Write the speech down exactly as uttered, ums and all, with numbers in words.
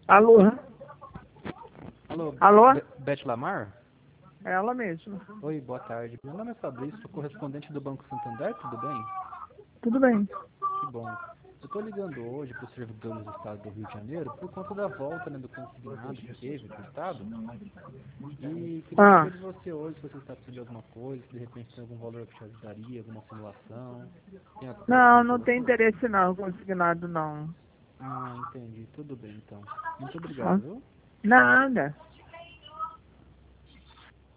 Alô? Alô, Alô? Be- Beth Lamar? É ela mesma. Oi, boa tarde. Meu nome é Fabrício, sou correspondente do Banco Santander, tudo bem? Tudo bem. Que bom. Eu estou ligando hoje para os servidores do Estado do Rio de Janeiro por conta da volta, né, do consignado que teve para o Estado. E queria Ah, saber de você hoje se você está precisando de alguma coisa, se de repente tem algum valor que te ajudaria, alguma simulação. Tem como eu posso não, não ajudar tem você? interesse não, consignado não. Ah, entendi. Tudo bem, então. Muito Ó, obrigado, viu? nada.